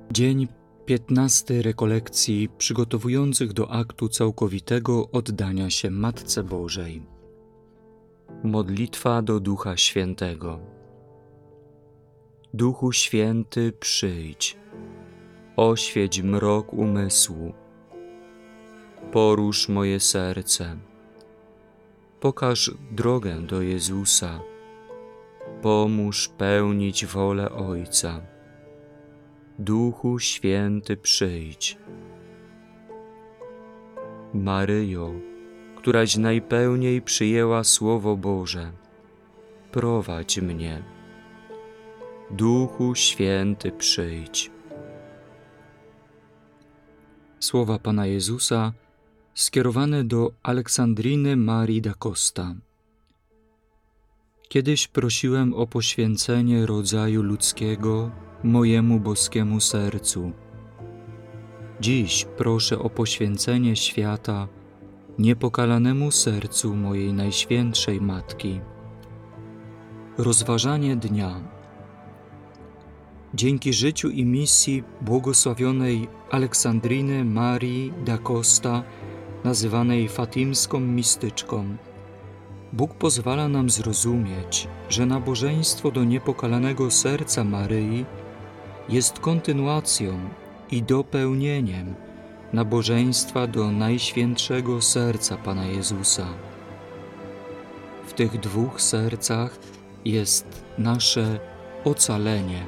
Dzień 15 rekolekcji przygotowujących do aktu całkowitego oddania się Matce Bożej. Modlitwa do Ducha Świętego. Duchu Święty, przyjdź, oświeć mrok umysłu, porusz moje serce, pokaż drogę do Jezusa, pomóż pełnić wolę Ojca. Duchu Święty, przyjdź. Maryjo, któraś najpełniej przyjęła Słowo Boże, prowadź mnie. Duchu Święty, przyjdź. Słowa Pana Jezusa skierowane do Aleksandriny Marii da Costa. Kiedyś prosiłem o poświęcenie rodzaju ludzkiego mojemu boskiemu sercu. Dziś proszę o poświęcenie świata niepokalanemu sercu mojej Najświętszej Matki. Rozważanie dnia. Dzięki życiu i misji błogosławionej Aleksandriny Marii da Costa, nazywanej fatimską mistyczką, Bóg pozwala nam zrozumieć, że nabożeństwo do niepokalanego serca Maryi jest kontynuacją i dopełnieniem nabożeństwa do Najświętszego Serca Pana Jezusa. W tych dwóch sercach jest nasze ocalenie.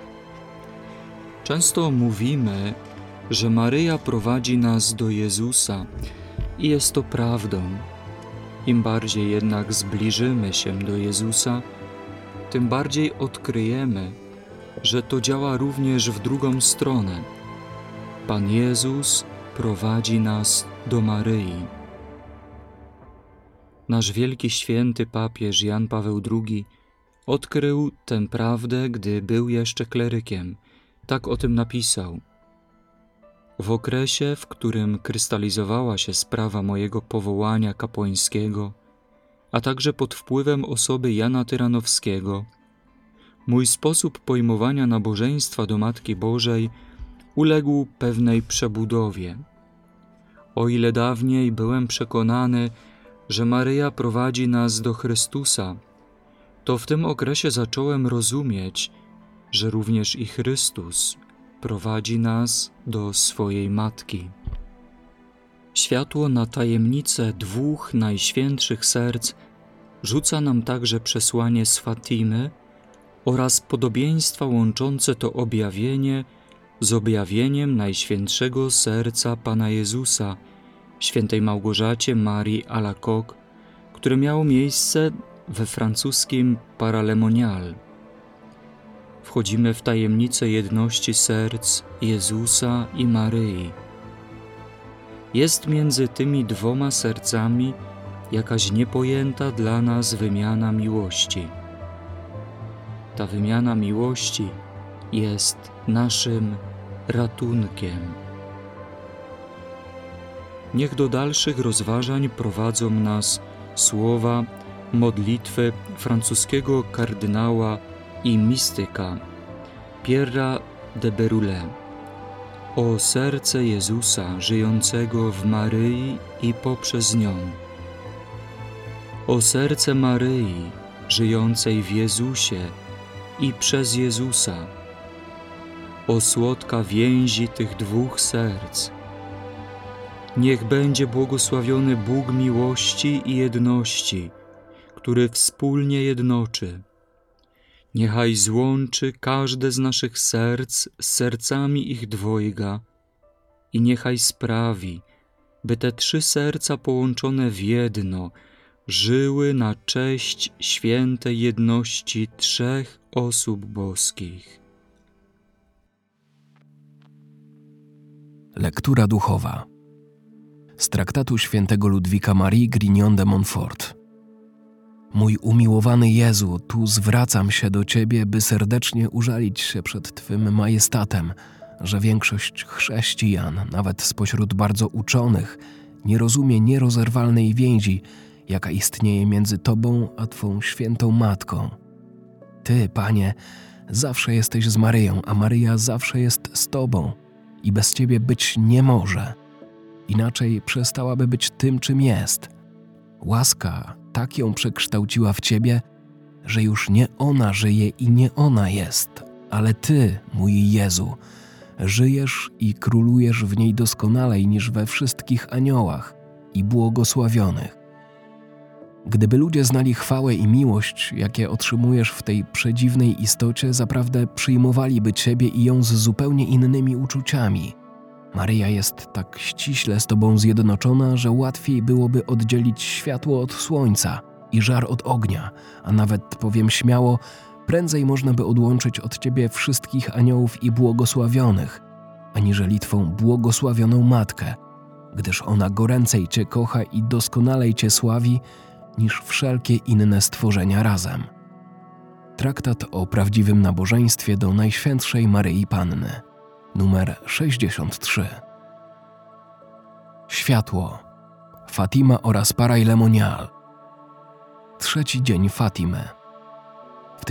Często mówimy, że Maryja prowadzi nas do Jezusa i jest to prawdą. Im bardziej jednak zbliżymy się do Jezusa, tym bardziej odkryjemy, że to działa również w drugą stronę. Pan Jezus prowadzi nas do Maryi. Nasz wielki święty papież Jan Paweł II odkrył tę prawdę, gdy był jeszcze klerykiem. Tak o tym napisał. W okresie, w którym krystalizowała się sprawa mojego powołania kapłańskiego, a także pod wpływem osoby Jana Tyranowskiego, mój sposób pojmowania nabożeństwa do Matki Bożej uległ pewnej przebudowie. O ile dawniej byłem przekonany, że Maryja prowadzi nas do Chrystusa, to w tym okresie zacząłem rozumieć, że również i Chrystus prowadzi nas do swojej Matki. Światło na tajemnicę dwóch najświętszych serc rzuca nam także przesłanie z Fatimy oraz podobieństwa łączące to objawienie z objawieniem Najświętszego Serca Pana Jezusa, świętej Małgorzacie Marii Alacoque, które miało miejsce we francuskim Paralemonial. Wchodzimy w tajemnicę jedności serc Jezusa i Maryi. Jest między tymi dwoma sercami jakaś niepojęta dla nas wymiana miłości. Ta wymiana miłości jest naszym ratunkiem. Niech do dalszych rozważań prowadzą nas słowa modlitwy francuskiego kardynała i mistyka Pierre'a de Bérulle. O serce Jezusa żyjącego w Maryi i poprzez nią. O serce Maryi żyjącej w Jezusie i przez Jezusa. O słodka więzi tych dwóch serc. Niech będzie błogosławiony Bóg miłości i jedności, który wspólnie jednoczy. Niechaj złączy każde z naszych serc z sercami ich dwojga i niechaj sprawi, by te trzy serca połączone w jedno żyły na cześć świętej jedności trzech osób boskich. Lektura duchowa z traktatu świętego Ludwika Marii Grignon de Montfort. Mój umiłowany Jezu, tu zwracam się do Ciebie, by serdecznie użalić się przed Twym majestatem, że większość chrześcijan, nawet spośród bardzo uczonych, nie rozumie nierozerwalnej więzi, jaka istnieje między Tobą a Twą świętą Matką. Ty, Panie, zawsze jesteś z Maryją, a Maryja zawsze jest z Tobą i bez Ciebie być nie może. Inaczej przestałaby być tym, czym jest. Łaska tak ją przekształciła w Ciebie, że już nie ona żyje i nie ona jest, ale Ty, mój Jezu, żyjesz i królujesz w niej doskonalej niż we wszystkich aniołach i błogosławionych. Gdyby ludzie znali chwałę i miłość, jakie otrzymujesz w tej przedziwnej istocie, zaprawdę przyjmowaliby Ciebie i ją z zupełnie innymi uczuciami. Maryja jest tak ściśle z Tobą zjednoczona, że łatwiej byłoby oddzielić światło od słońca i żar od ognia, a nawet, powiem śmiało, prędzej można by odłączyć od Ciebie wszystkich aniołów i błogosławionych, aniżeli Twą błogosławioną Matkę, gdyż ona goręcej Cię kocha i doskonalej Cię sławi niż wszelkie inne stworzenia razem. Traktat o prawdziwym nabożeństwie do Najświętszej Maryi Panny, numer 63. Światło, Fatima oraz Paray-le-Monial. Trzeci dzień Fatimy. W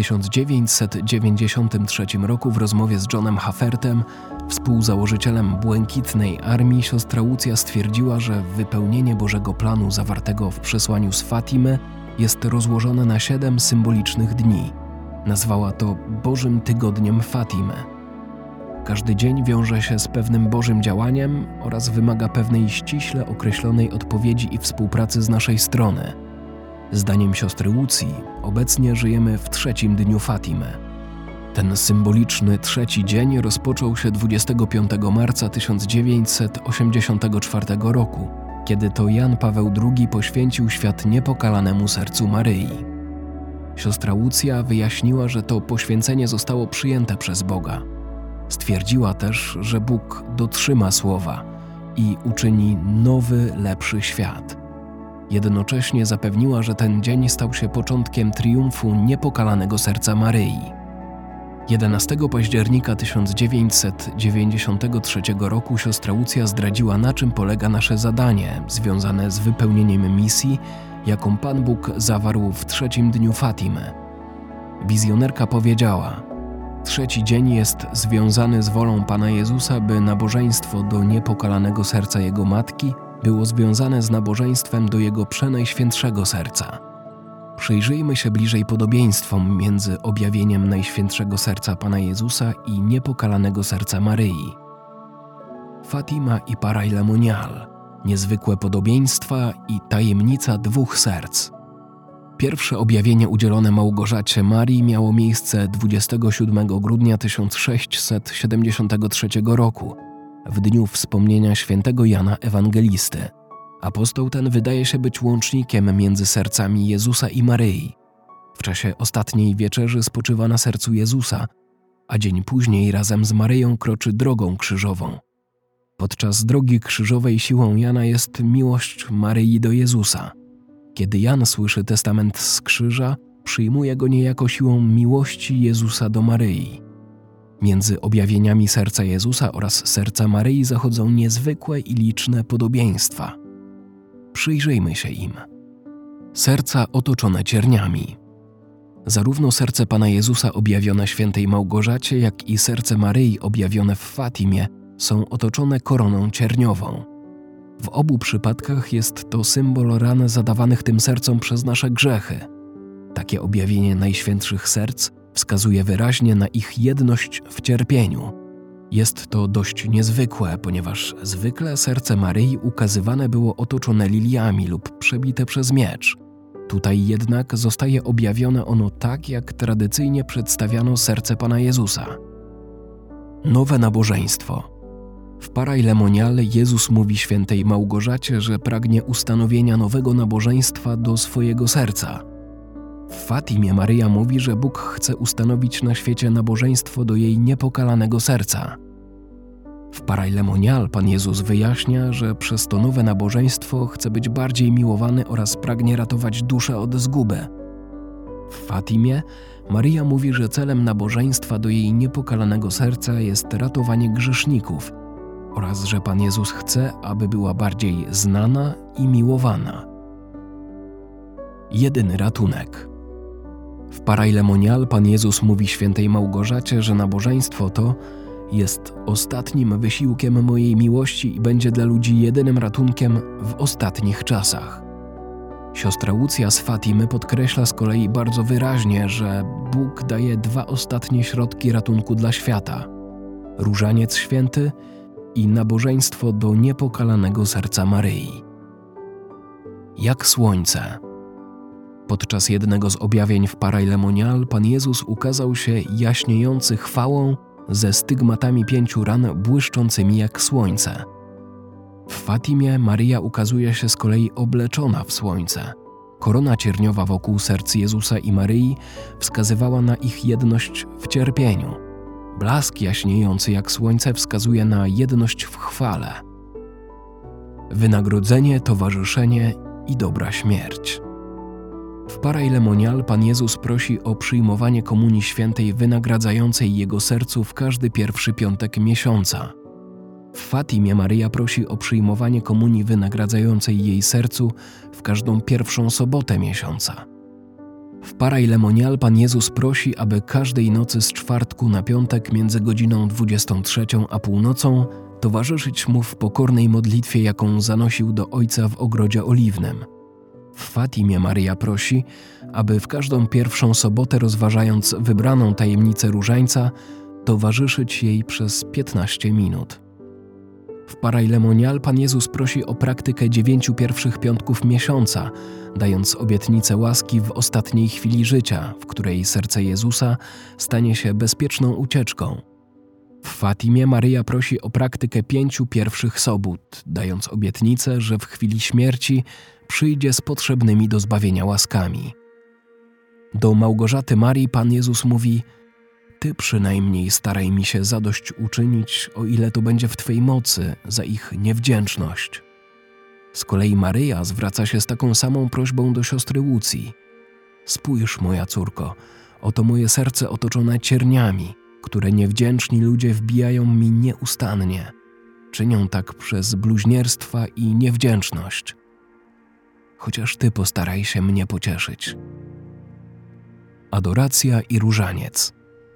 1993 roku w rozmowie z Johnem Haffertem, współzałożycielem Błękitnej Armii, siostra Łucja stwierdziła, że wypełnienie Bożego planu zawartego w przesłaniu z Fatimy jest rozłożone na 7 symbolicznych dni. Nazwała to Bożym Tygodniem Fatimy. Każdy dzień wiąże się z pewnym Bożym działaniem oraz wymaga pewnej ściśle określonej odpowiedzi i współpracy z naszej strony. Zdaniem siostry Łucji, obecnie żyjemy w 3. dniu Fatimy. Ten symboliczny 3. dzień rozpoczął się 25 marca 1984 roku, kiedy to Jan Paweł II poświęcił świat niepokalanemu sercu Maryi. Siostra Łucja wyjaśniła, że to poświęcenie zostało przyjęte przez Boga. Stwierdziła też, że Bóg dotrzyma słowa i uczyni nowy, lepszy świat. Jednocześnie zapewniła, że ten dzień stał się początkiem triumfu niepokalanego serca Maryi. 11 października 1993 roku siostra Łucja zdradziła, na czym polega nasze zadanie związane z wypełnieniem misji, jaką Pan Bóg zawarł w 3. dniu Fatimy. Wizjonerka powiedziała: 3. dzień jest związany z wolą Pana Jezusa, by nabożeństwo do niepokalanego serca Jego Matki było związane z nabożeństwem do Jego przenajświętszego serca. Przyjrzyjmy się bliżej podobieństwom między objawieniem Najświętszego Serca Pana Jezusa i niepokalanego serca Maryi. Fatima i Paray-le-Monial. Niezwykłe podobieństwa i tajemnica 2 serc. Pierwsze objawienie udzielone Małgorzacie Marii miało miejsce 27 grudnia 1673 roku, w dniu wspomnienia świętego Jana Ewangelisty. Apostoł ten wydaje się być łącznikiem między sercami Jezusa i Maryi. W czasie ostatniej wieczerzy spoczywa na sercu Jezusa, a dzień później razem z Maryją kroczy drogą krzyżową. Podczas drogi krzyżowej siłą Jana jest miłość Maryi do Jezusa. Kiedy Jan słyszy testament z krzyża, przyjmuje go niejako siłą miłości Jezusa do Maryi. Między objawieniami serca Jezusa oraz serca Maryi zachodzą niezwykłe i liczne podobieństwa. Przyjrzyjmy się im. Serca otoczone cierniami. Zarówno serce Pana Jezusa objawione świętej Małgorzacie, jak i serce Maryi objawione w Fatimie są otoczone koroną cierniową. W obu przypadkach jest to symbol ran zadawanych tym sercom przez nasze grzechy. Takie objawienie najświętszych serc wskazuje wyraźnie na ich jedność w cierpieniu. Jest to dość niezwykłe, ponieważ zwykle serce Maryi ukazywane było otoczone liliami lub przebite przez miecz. Tutaj jednak zostaje objawione ono tak, jak tradycyjnie przedstawiano serce Pana Jezusa. Nowe nabożeństwo. W Paray-le-Monial Jezus mówi świętej Małgorzacie, że pragnie ustanowienia nowego nabożeństwa do swojego serca. W Fatimie Maryja mówi, że Bóg chce ustanowić na świecie nabożeństwo do jej niepokalanego serca. W Paray-le-Monial Pan Jezus wyjaśnia, że przez to nowe nabożeństwo chce być bardziej miłowany oraz pragnie ratować duszę od zguby. W Fatimie Maryja mówi, że celem nabożeństwa do jej niepokalanego serca jest ratowanie grzeszników oraz że Pan Jezus chce, aby była bardziej znana i miłowana. Jedyny ratunek. W Parailemonial Pan Jezus mówi świętej Małgorzacie, że nabożeństwo to jest ostatnim wysiłkiem mojej miłości i będzie dla ludzi jedynym ratunkiem w ostatnich czasach. Siostra Łucja z Fatimy podkreśla z kolei bardzo wyraźnie, że Bóg daje 2 ostatnie środki ratunku dla świata: różaniec święty i nabożeństwo do niepokalanego serca Maryi. Jak słońce. Podczas jednego z objawień w Parailemonial Pan Jezus ukazał się jaśniejący chwałą ze stygmatami 5 ran błyszczącymi jak słońce. W Fatimie Maryja ukazuje się z kolei obleczona w słońce. Korona cierniowa wokół serc Jezusa i Maryi wskazywała na ich jedność w cierpieniu. Blask jaśniejący jak słońce wskazuje na jedność w chwale. Wynagrodzenie, towarzyszenie i dobra śmierć. W Parailemonial Pan Jezus prosi o przyjmowanie Komunii Świętej wynagradzającej Jego sercu w każdy pierwszy piątek miesiąca. W Fatimie Maryja prosi o przyjmowanie Komunii wynagradzającej jej sercu w każdą pierwszą sobotę miesiąca. W Parailemonial Pan Jezus prosi, aby każdej nocy z czwartku na piątek między godziną 23 a północą towarzyszyć Mu w pokornej modlitwie, jaką zanosił do Ojca w Ogrodzie Oliwnym. W Fatimie Maryja prosi, aby w każdą pierwszą sobotę, rozważając wybraną tajemnicę różańca, towarzyszyć jej przez 15 minut. W Parailemonial Pan Jezus prosi o praktykę 9 pierwszych piątków miesiąca, dając obietnicę łaski w ostatniej chwili życia, w której serce Jezusa stanie się bezpieczną ucieczką. W Fatimie Maryja prosi o praktykę 5 pierwszych sobót, dając obietnicę, że w chwili śmierci przyjdzie z potrzebnymi do zbawienia łaskami. Do Małgorzaty Marii Pan Jezus mówi: Ty przynajmniej staraj mi się zadośćuczynić, o ile to będzie w Twej mocy, za ich niewdzięczność. Z kolei Maryja zwraca się z taką samą prośbą do siostry Łucji: Spójrz, moja córko, oto moje serce otoczone cierniami, które niewdzięczni ludzie wbijają mi nieustannie. Czynią tak przez bluźnierstwa i niewdzięczność. Chociaż Ty postaraj się mnie pocieszyć. Adoracja i różaniec.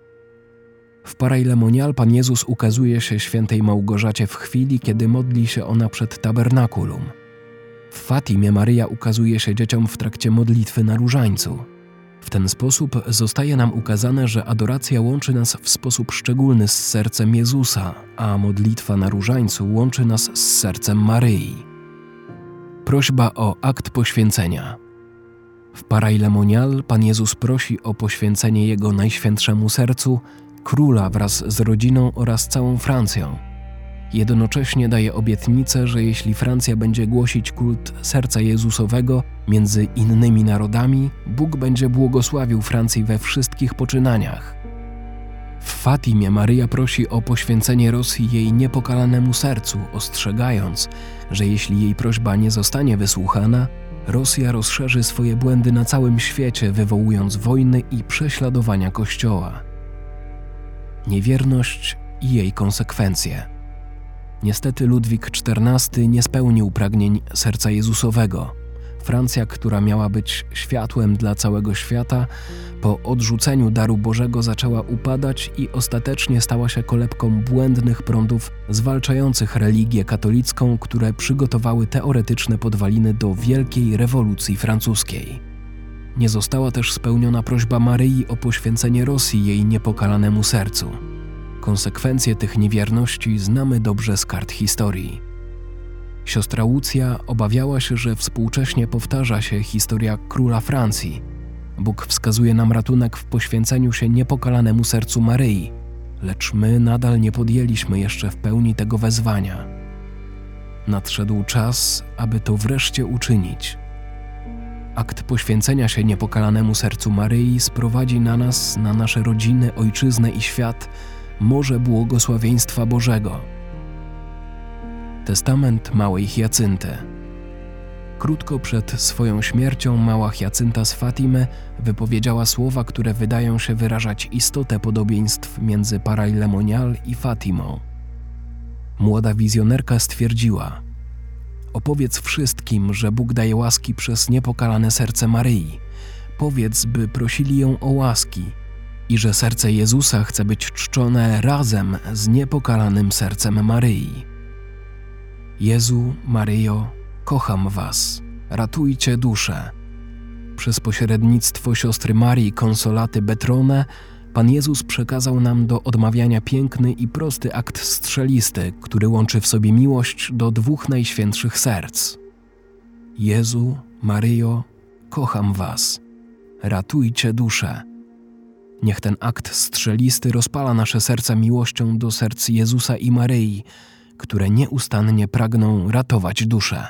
W Parailemonial Pan Jezus ukazuje się świętej Małgorzacie w chwili, kiedy modli się ona przed tabernakulum. W Fatimie Maryja ukazuje się dzieciom w trakcie modlitwy na różańcu. W ten sposób zostaje nam ukazane, że adoracja łączy nas w sposób szczególny z sercem Jezusa, a modlitwa na różańcu łączy nas z sercem Maryi. Prośba o akt poświęcenia. W Parailemonial Pan Jezus prosi o poświęcenie Jego Najświętszemu Sercu, króla wraz z rodziną oraz całą Francją. Jednocześnie daje obietnicę, że jeśli Francja będzie głosić kult serca Jezusowego między innymi narodami, Bóg będzie błogosławił Francji we wszystkich poczynaniach. W Fatimie Maryja prosi o poświęcenie Rosji jej niepokalanemu sercu, ostrzegając, że jeśli jej prośba nie zostanie wysłuchana, Rosja rozszerzy swoje błędy na całym świecie, wywołując wojny i prześladowania Kościoła. Niewierność i jej konsekwencje. Niestety Ludwik XIV nie spełnił pragnień serca Jezusowego. Francja, która miała być światłem dla całego świata, po odrzuceniu daru Bożego zaczęła upadać i ostatecznie stała się kolebką błędnych prądów zwalczających religię katolicką, które przygotowały teoretyczne podwaliny do wielkiej rewolucji francuskiej. Nie została też spełniona prośba Maryi o poświęcenie Rosji jej niepokalanemu sercu. Konsekwencje tych niewierności znamy dobrze z kart historii. Siostra Łucja obawiała się, że współcześnie powtarza się historia króla Francji. Bóg wskazuje nam ratunek w poświęceniu się niepokalanemu sercu Maryi, lecz my nadal nie podjęliśmy jeszcze w pełni tego wezwania. Nadszedł czas, aby to wreszcie uczynić. Akt poświęcenia się niepokalanemu sercu Maryi sprowadzi na nas, na nasze rodziny, ojczyznę i świat morze błogosławieństwa Bożego. Testament małej Hiacynty. Krótko przed swoją śmiercią mała Hiacynta z Fatimy wypowiedziała słowa, które wydają się wyrażać istotę podobieństw między Parailemonial i Fatimą. Młoda wizjonerka stwierdziła: opowiedz wszystkim, że Bóg daje łaski przez niepokalane serce Maryi. powiedz, by prosili ją o łaski i że serce Jezusa chce być czczone razem z niepokalanym sercem Maryi. Jezu, Maryjo, kocham was, ratujcie duszę. Przez pośrednictwo siostry Marii Konsolaty Betrone Pan Jezus przekazał nam do odmawiania piękny i prosty akt strzelisty, który łączy w sobie miłość do dwóch najświętszych serc. Jezu, Maryjo, kocham was, ratujcie duszę. Niech ten akt strzelisty rozpala nasze serca miłością do serc Jezusa i Maryi, które nieustannie pragną ratować duszę.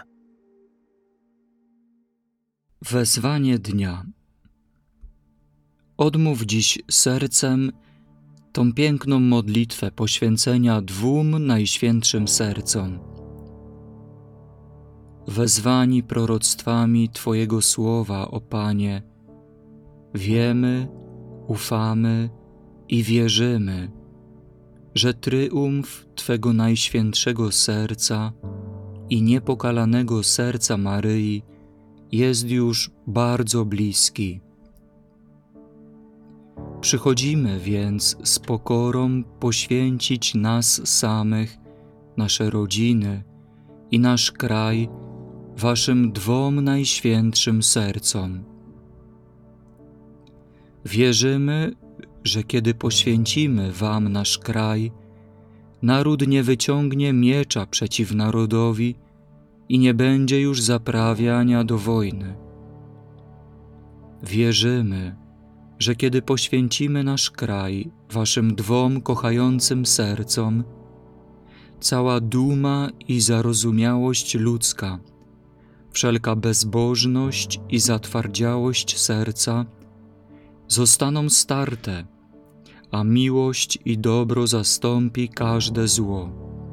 Wezwanie dnia. Odmów dziś sercem tą piękną modlitwę poświęcenia dwóm najświętszym sercom. Wezwani proroctwami Twojego słowa, o Panie, wiemy, ufamy i wierzymy, że tryumf Twego najświętszego serca i niepokalanego serca Maryi jest już bardzo bliski. Przychodzimy więc z pokorą poświęcić nas samych, nasze rodziny i nasz kraj Waszym dwom najświętszym sercom. Wierzymy, że kiedy poświęcimy Wam nasz kraj, naród nie wyciągnie miecza przeciw narodowi i nie będzie już zaprawiania do wojny. Wierzymy, że kiedy poświęcimy nasz kraj Waszym dwom kochającym sercom, cała duma i zarozumiałość ludzka, wszelka bezbożność i zatwardziałość serca zostaną starte, a miłość i dobro zastąpi każde zło.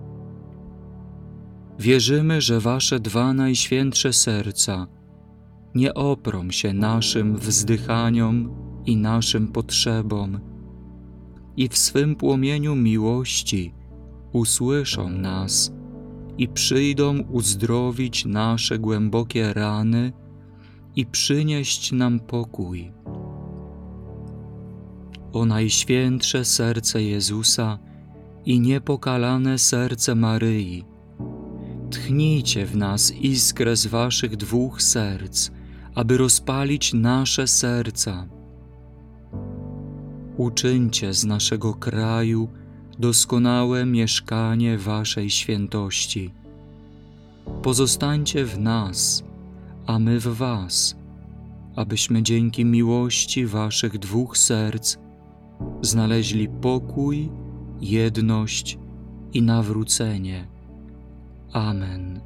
Wierzymy, że Wasze dwa najświętsze serca nie oprą się naszym wzdychaniom i naszym potrzebom i w swym płomieniu miłości usłyszą nas i przyjdą uzdrowić nasze głębokie rany i przynieść nam pokój. O najświętsze serce Jezusa i niepokalane serce Maryi, tchnijcie w nas iskrę z Waszych dwóch serc, aby rozpalić nasze serca. Uczyńcie z naszego kraju doskonałe mieszkanie Waszej świętości. Pozostańcie w nas, a my w Was, abyśmy dzięki miłości Waszych dwóch serc znaleźli pokój, jedność i nawrócenie. Amen.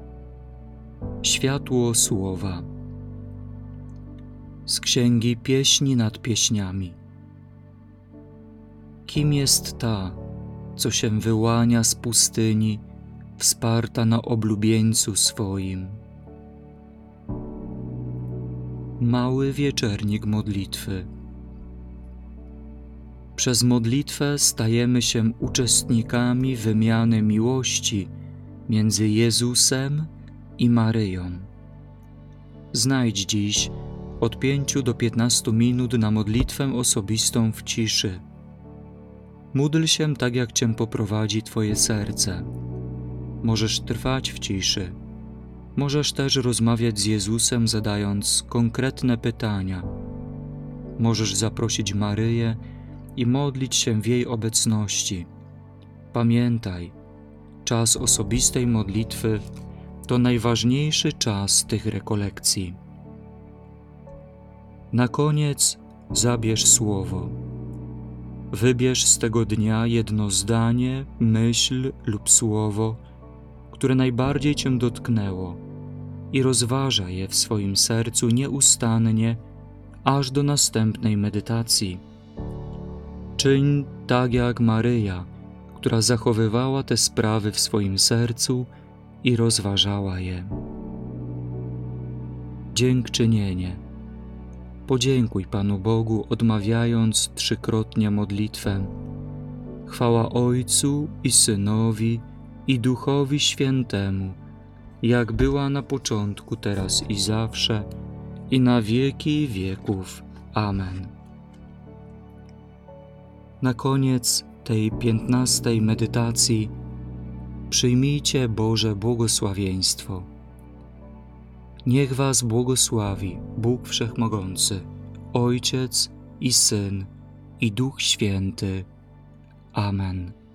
Światło Słowa. Z Księgi Pieśni nad Pieśniami. Kim jest ta, co się wyłania z pustyni, wsparta na oblubieńcu swoim? Mały wieczernik modlitwy. Przez modlitwę stajemy się uczestnikami wymiany miłości między Jezusem i Maryją. Znajdź dziś od 5 do 15 minut na modlitwę osobistą w ciszy. Módl się tak, jak Cię poprowadzi Twoje serce. Możesz trwać w ciszy. Możesz też rozmawiać z Jezusem, zadając konkretne pytania. Możesz zaprosić Maryję i modlić się w jej obecności. Pamiętaj, czas osobistej modlitwy to najważniejszy czas tych rekolekcji. Na koniec zabierz słowo. Wybierz z tego dnia jedno zdanie, myśl lub słowo, które najbardziej Cię dotknęło i rozważaj je w swoim sercu nieustannie, aż do następnej medytacji. Czyń tak jak Maryja, która zachowywała te sprawy w swoim sercu i rozważała je. Dziękczynienie. Podziękuj Panu Bogu, odmawiając 3-krotnie modlitwę. Chwała Ojcu i Synowi i Duchowi Świętemu, jak była na początku, teraz i zawsze, i na wieki wieków. Amen. Na koniec tej 15. medytacji przyjmijcie Boże błogosławieństwo. Niech was błogosławi Bóg Wszechmogący, Ojciec i Syn, i Duch Święty. Amen.